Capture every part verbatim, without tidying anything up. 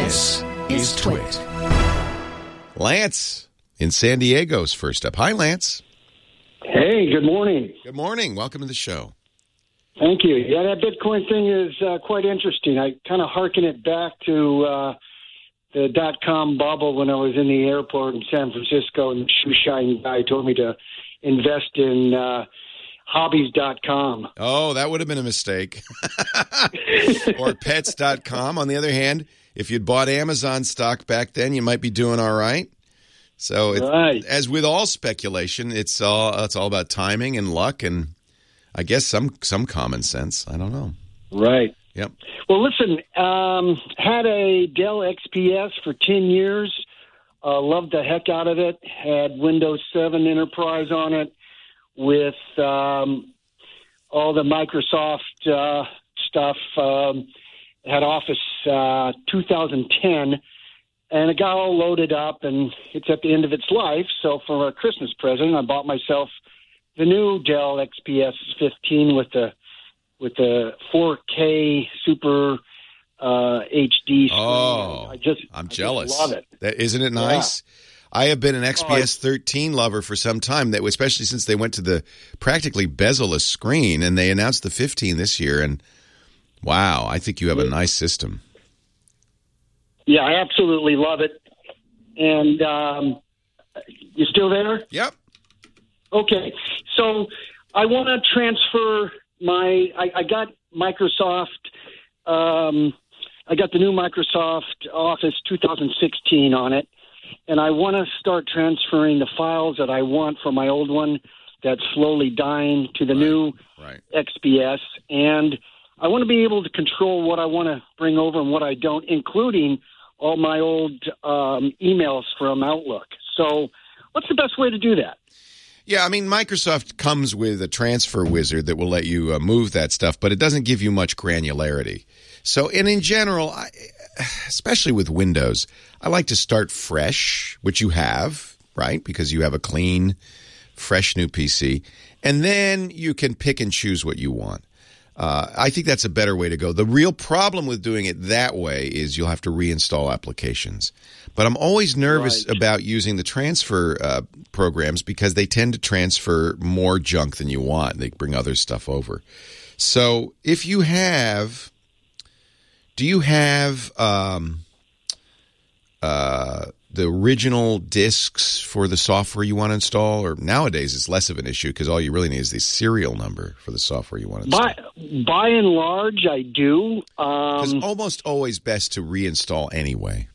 This is Twit. Lance in San Diego's first up. Hi, Lance. Hey, good morning. Good morning. Welcome to the show. Thank you. Yeah, that Bitcoin thing is uh, quite interesting. I kind of hearken it back to uh, the dot-com bubble when I was in the airport in San Francisco, and the shoe shine guy told me to invest in uh, hobbies dot com. Oh, that would have been a mistake. Or pets dot com. On the other hand, if you'd bought Amazon stock back then, you might be doing all right. So, it's, right. as with all speculation, it's all it's all about timing and luck, and I guess some some common sense. I don't know. Right. Yep. Well, listen, um, had a Dell X P S for ten years. Uh, loved the heck out of it. Had Windows seven Enterprise on it with um, all the Microsoft uh, stuff. Um, had Office uh, two thousand ten. And it got all loaded up, and it's at the end of its life. So for a Christmas present, I bought myself the new Dell X P S fifteen with the with the four K Super uh, H D screen. Oh, I just, I'm I jealous. Just love it. That, isn't it nice? Yeah. I have been an X P S thirteen lover for some time, that especially since they went to the practically bezel-less screen, and they announced the fifteen this year. And wow, I think you have a nice system. Yeah, I absolutely love it. And um, you still there? Yep. Okay. So I want to transfer my I, – I got Microsoft um, – I got the new Microsoft Office two thousand sixteen on it, and I want to start transferring the files that I want from my old one that's slowly dying to the right. new right. X P S. And I want to be able to control what I want to bring over and what I don't, including – all my old um, emails from Outlook. So what's the best way to do that? Yeah, I mean, Microsoft comes with a transfer wizard that will let you uh, move that stuff, but it doesn't give you much granularity. So, and in general, I, especially with Windows, I like to start fresh, which you have, right? Because you have a clean, fresh new P C. And then you can pick and choose what you want. Uh, I think that's a better way to go. The real problem with doing it that way is you'll have to reinstall applications. But I'm always nervous right. about using the transfer uh, programs because they tend to transfer more junk than you want. They bring other stuff over. So if you have, do you have um, uh, the original disks for the software you want to install? Or nowadays it's less of an issue because all you really need is the serial number for the software you want to install. By, by and large, I do. It's um, almost always best to reinstall anyway.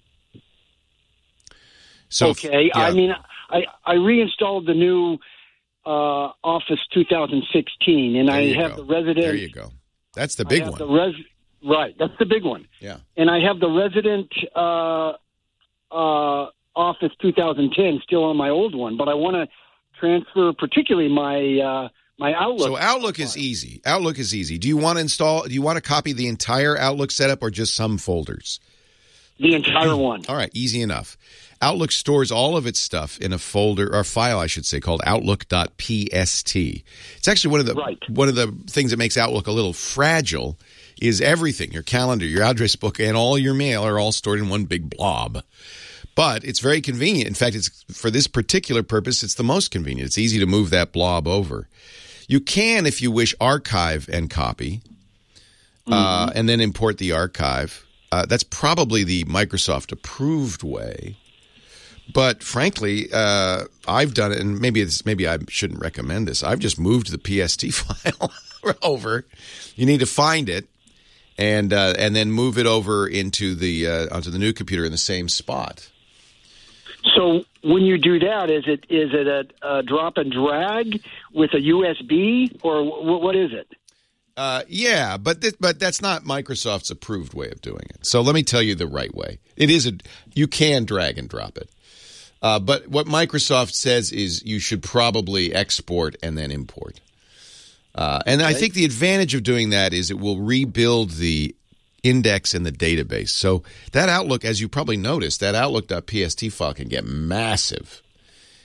So okay. If, yeah. I mean, I, I reinstalled the new uh, Office two thousand sixteen, and There I you have go. the resident. There you go. That's the big I have one. The res, right. That's the big one. Yeah. And I have the resident uh, uh, Office two thousand ten still on my old one, but I want to transfer particularly my uh, my Outlook. So Outlook is easy. Outlook is easy. Do you want to install? Do you want to copy the entire Outlook setup or just some folders? The entire one. All right, easy enough. Outlook stores all of its stuff in a folder or file, I should say, called outlook dot p s t. It's actually one of the right. one of the things that makes Outlook a little fragile. Is everything, your calendar, your address book, and all your mail are all stored in one big blob. But it's very convenient. In fact, it's for this particular purpose, it's the most convenient. It's easy to move that blob over. You can, if you wish, archive and copy, mm-hmm. uh, and then import the archive. Uh, that's probably the Microsoft-approved way. But frankly, uh, I've done it, and maybe it's, maybe I shouldn't recommend this. I've just moved the P S T file over. You need to find it. And uh, and then move it over into the uh, onto the new computer in the same spot. So when you do that, is it is it a, a drop and drag with a U S B, or w- what is it? Uh, yeah, but th- but that's not Microsoft's approved way of doing it. So let me tell you the right way. It is a you can drag and drop it, uh, but what Microsoft says is you should probably export and then import. Uh, and okay. I think the advantage of doing that is it will rebuild the index in the database. So that Outlook, as you probably noticed, that outlook dot p s t file can get massive.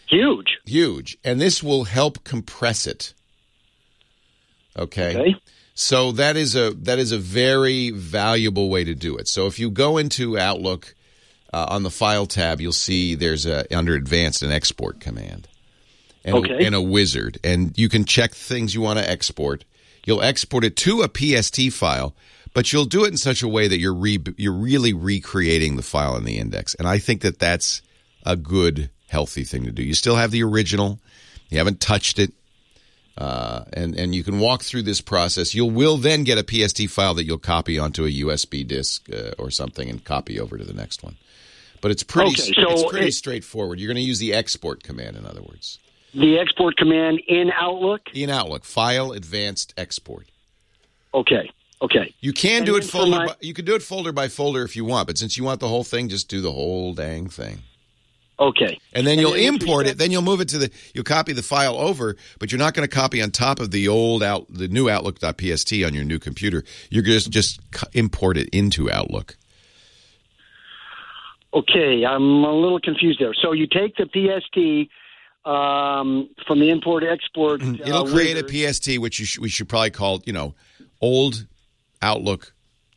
Huge. Huge. And this will help compress it. Okay? Okay. So that is a that is a very valuable way to do it. So if you go into Outlook uh, on the File tab, you'll see there's a under Advanced an Export command and, okay. a, and a wizard, and you can check things you want to export. You'll export it to a P S T file, but you'll do it in such a way that you're re, you're really recreating the file in the index. And I think that that's a good, healthy thing to do. You still have the original. You haven't touched it. Uh, and, and you can walk through this process. You will then get a P S T file that you'll copy onto a U S B disk uh, or something and copy over to the next one. But it's pretty, okay, so it's pretty it, straightforward. You're going to use the export command, in other words. The export command in Outlook? In Outlook. File, Advanced, Export. Okay. Okay. You can and do it folder. my, by, you can do it folder by folder if you want, but since you want the whole thing, just do the whole dang thing. Okay. And then you'll and then import it. Then you'll move it to the. You'll copy the file over, but you're not going to copy on top of the old out the new Outlook.pst on your new computer. You're going to just import it into Outlook. Okay, I'm a little confused there. So you take the P S T um, from the import export. Uh, It'll create wizard. a P S T, which you sh- we should probably call, you know, old Outlook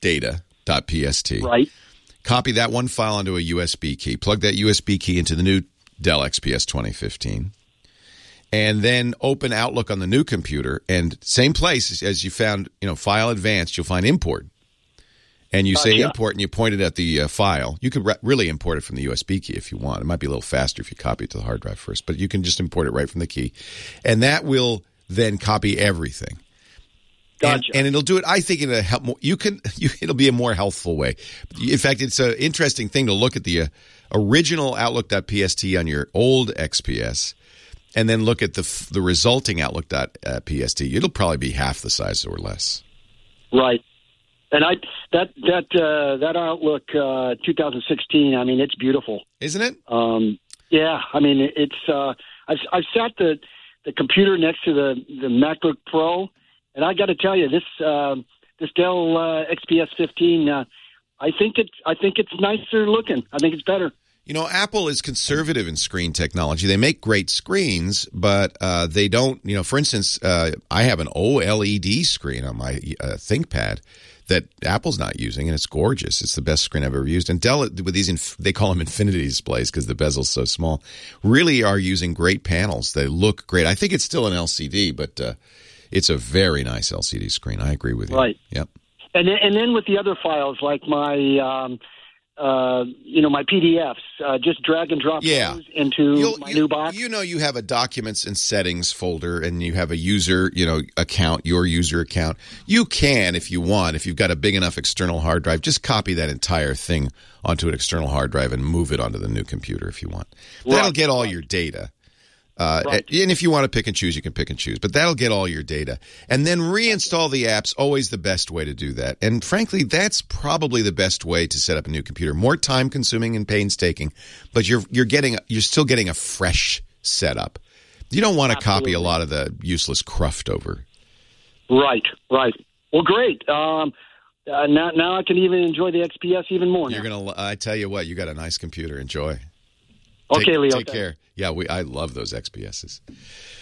data.pst. Right. Copy that one file onto a U S B key. Plug that U S B key into the new Dell X P S twenty fifteen. And then open Outlook on the new computer. And same place as you found, you know, File Advanced, you'll find Import. And you say Gotcha. import and you point it at the uh, file. You could re- really import it from the U S B key if you want. It might be a little faster if you copy it to the hard drive first. But you can just import it right from the key. And that will then copy everything. Gotcha. And, and it'll do it, I think, in a help. You can. You, it'll be a more healthful way. In fact, it's an interesting thing to look at the uh, original Outlook.pst on your old X P S, and then look at the the resulting Outlook.pst. It'll probably be half the size or less. Right. And I that that uh, that Outlook uh, twenty sixteen. I mean, it's beautiful, isn't it? Um, yeah. I mean, it's. Uh, I've I've sat the the computer next to the the MacBook Pro. And I got to tell you, this uh, this Dell uh, X P S fifteen, uh, I think it's I think it's nicer looking. I think it's better. You know, Apple is conservative in screen technology. They make great screens, but uh, they don't. You know, for instance, uh, I have an OLED screen on my uh, ThinkPad that Apple's not using, and it's gorgeous. It's the best screen I've ever used. And Dell, with these, inf- they call them infinity displays because the bezel's so small, really are using great panels. They look great. I think it's still an L C D, but uh, it's a very nice L C D screen. I agree with you. Right. Yep. And then, and then with the other files, like my, um, uh, you know, my P D Fs, uh, just drag and drop Yeah. those into You'll, my you, new box. You know, you have a documents and settings folder, and you have a user, you know, account, your user account. You can, if you want, if you've got a big enough external hard drive, just copy that entire thing onto an external hard drive and move it onto the new computer if you want. That'll Right. get all your data. Uh, Right. And if you want to pick and choose, you can pick and choose. But that'll get all your data. And then reinstall the apps, always the best way to do that. And frankly, that's probably the best way to set up a new computer. More time consuming and painstaking, but you're you're getting you're still getting a fresh setup. You don't want to copy a lot of the useless cruft over. Right, right. Well, great. Um, uh, now, now I can even enjoy the X P S even more. You're now. gonna. I tell you what, you got a nice computer. Enjoy. Okay, take, Leo. Take care. Yeah, we. I love those X P Ss.